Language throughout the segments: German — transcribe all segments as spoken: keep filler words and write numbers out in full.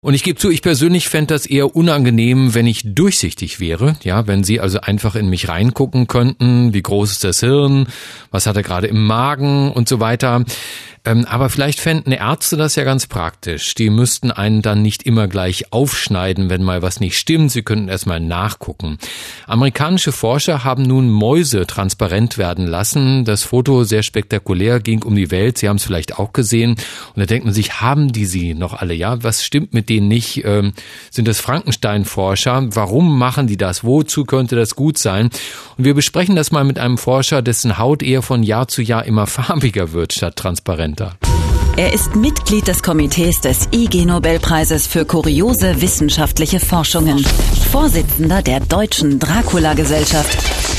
Und ich gebe zu, ich persönlich fände das eher unangenehm, wenn ich durchsichtig wäre. Ja, wenn Sie also einfach in mich reingucken könnten, wie groß ist das Hirn, was hat er gerade im Magen und so weiter. Ähm, aber vielleicht fänden Ärzte das ja ganz praktisch. Die müssten einen dann nicht immer gleich aufschneiden, wenn mal was nicht stimmt. Sie könnten erstmal nachgucken. Amerikanische Forscher haben nun Mäuse transparent werden lassen. Das Foto, sehr spektakulär, ging um die Welt. Sie haben es vielleicht auch gesehen. Und da denkt man sich, haben die sie noch alle? Ja, was stimmt mit denen nicht? Ähm, sind das Frankenstein-Forscher? Warum machen die das? Wozu könnte das gut sein? Und wir besprechen das mal mit einem Forscher, dessen Haut eher von Jahr zu Jahr immer farbiger wird statt transparent. Er ist Mitglied des Komitees des I G-Nobelpreises für kuriose wissenschaftliche Forschungen, Vorsitzender der Deutschen Dracula-Gesellschaft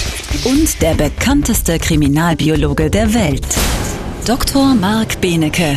und der bekannteste Kriminalbiologe der Welt, Doktor Marc Benecke.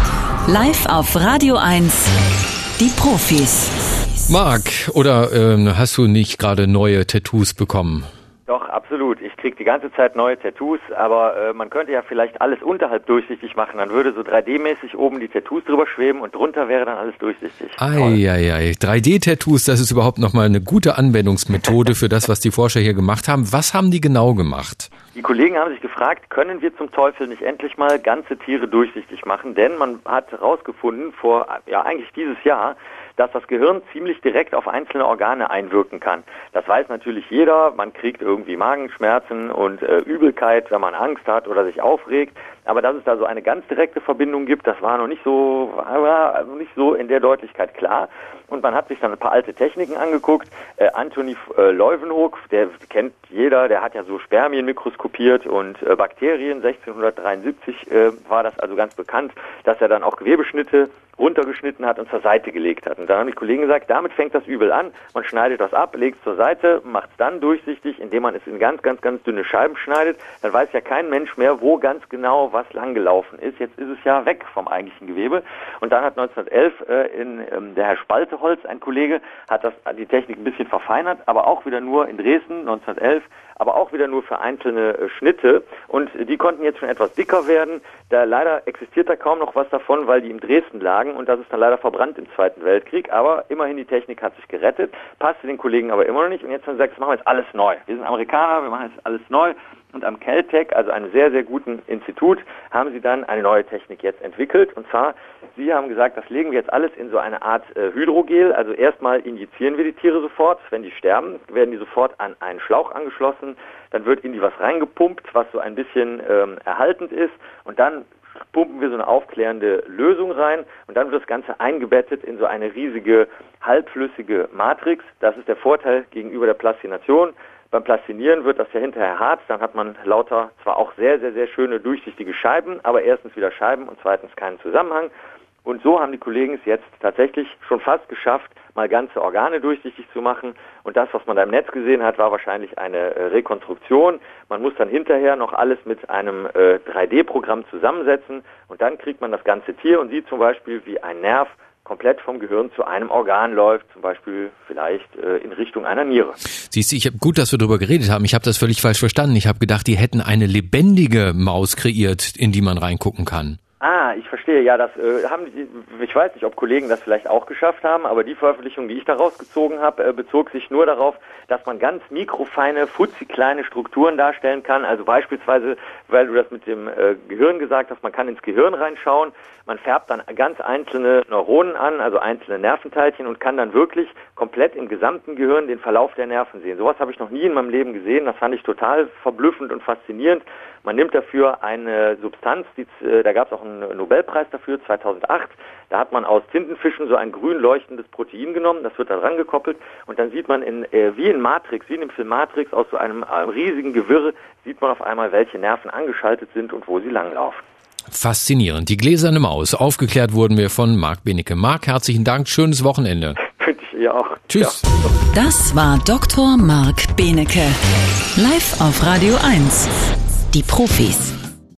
Live auf Radio eins, die Profis. Marc, oder äh, hast du nicht gerade neue Tattoos bekommen? Doch, absolut. Ich kriege die ganze Zeit neue Tattoos, aber äh, man könnte ja vielleicht alles unterhalb durchsichtig machen. Dann würde so drei D-mäßig oben die Tattoos drüber schweben und drunter wäre dann alles durchsichtig. Eieiei, drei D-Tattoos, das ist überhaupt nochmal eine gute Anwendungsmethode für das, was die Forscher hier gemacht haben. Was haben die genau gemacht? Die Kollegen haben sich gefragt, können wir zum Teufel nicht endlich mal ganze Tiere durchsichtig machen? Denn man hat herausgefunden, vor ja eigentlich dieses Jahr, dass das Gehirn ziemlich direkt auf einzelne Organe einwirken kann. Das weiß natürlich jeder. Man kriegt irgendwie Magenschmerzen und äh, Übelkeit, wenn man Angst hat oder sich aufregt. Aber dass es da so eine ganz direkte Verbindung gibt, das war noch nicht so, war nicht so in der Deutlichkeit klar. Und man hat sich dann ein paar alte Techniken angeguckt. Äh, Antoni äh, Leuwenhoek, der kennt jeder, der hat ja so Spermien mikroskopiert und äh, Bakterien. sechzehnhundertdreiundsiebzig äh, war das also ganz bekannt, dass er dann auch Gewebeschnitte runtergeschnitten hat und zur Seite gelegt hat. Und dann haben die Kollegen gesagt, damit fängt das Übel an. Man schneidet das ab, legt es zur Seite, macht es dann durchsichtig, indem man es in ganz, ganz, ganz dünne Scheiben schneidet. Dann weiß ja kein Mensch mehr, wo ganz genau was langgelaufen ist. Jetzt ist es ja weg vom eigentlichen Gewebe. Und dann hat neunzehnhundertelf äh, in, ähm, der Herr Spalteholz, ein Kollege, hat das die Technik ein bisschen verfeinert, aber auch wieder nur in Dresden neunzehnhundertelf, aber auch wieder nur für einzelne äh, Schnitte. Und äh, die konnten jetzt schon etwas dicker werden. Da leider existiert da kaum noch was davon, weil die in Dresden lagen und das ist dann leider verbrannt im Zweiten Weltkrieg. Aber immerhin, die Technik hat sich gerettet, passte den Kollegen aber immer noch nicht. Und jetzt haben sie gesagt, das machen wir jetzt alles neu. Wir sind Amerikaner, wir machen jetzt alles neu. Und am Caltech, also einem sehr, sehr guten Institut, haben sie dann eine neue Technik jetzt entwickelt. Und zwar, sie haben gesagt, das legen wir jetzt alles in so eine Art äh, Hydrogel. Also erstmal injizieren wir die Tiere sofort. Wenn die sterben, werden die sofort an einen Schlauch angeschlossen. Dann wird in die was reingepumpt, was so ein bisschen ähm, erhaltend ist. Und dann pumpen wir so eine aufklärende Lösung rein. Und dann wird das Ganze eingebettet in so eine riesige, halbflüssige Matrix. Das ist der Vorteil gegenüber der Plastination. Beim Plastinieren wird das ja hinterher hart, dann hat man lauter, zwar auch sehr, sehr, sehr schöne, durchsichtige Scheiben, aber erstens wieder Scheiben und zweitens keinen Zusammenhang. Und so haben die Kollegen es jetzt tatsächlich schon fast geschafft, mal ganze Organe durchsichtig zu machen. Und das, was man da im Netz gesehen hat, war wahrscheinlich eine äh, Rekonstruktion. Man muss dann hinterher noch alles mit einem äh, drei D-Programm zusammensetzen und dann kriegt man das ganze Tier und sieht zum Beispiel, wie ein Nerv komplett vom Gehirn zu einem Organ läuft, zum Beispiel vielleicht äh, in Richtung einer Niere. Siehst du, ich hab, gut, dass wir darüber geredet haben. Ich habe das völlig falsch verstanden. Ich habe gedacht, die hätten eine lebendige Maus kreiert, in die man reingucken kann. Ah, ich verstehe. Ja, das äh, haben die, ich weiß nicht, ob Kollegen das vielleicht auch geschafft haben, aber die Veröffentlichung, die ich da rausgezogen habe, äh, bezog sich nur darauf, dass man ganz mikrofeine, futzig-kleine Strukturen darstellen kann. Also beispielsweise, weil du das mit dem äh, Gehirn gesagt hast, man kann ins Gehirn reinschauen, man färbt dann ganz einzelne Neuronen an, also einzelne Nerventeilchen und kann dann wirklich komplett im gesamten Gehirn den Verlauf der Nerven sehen. Sowas habe ich noch nie in meinem Leben gesehen. Das fand ich total verblüffend und faszinierend. Man nimmt dafür eine Substanz, die, da gab es auch einen Nobelpreis dafür, zweitausendacht. Da hat man aus Tintenfischen so ein grün leuchtendes Protein genommen, das wird da dran gekoppelt und dann sieht man in, äh, wie in Matrix, wie in dem Film Matrix, aus so einem, einem riesigen Gewirr, sieht man auf einmal, welche Nerven angeschaltet sind und wo sie langlaufen. Faszinierend. Die gläserne Maus. Aufgeklärt wurden wir von Marc Benecke. Marc, herzlichen Dank. Schönes Wochenende. Wünsche ich ihr auch. Tschüss. Ja. Das war Doktor Marc Benecke. Live auf Radio eins. Die Profis.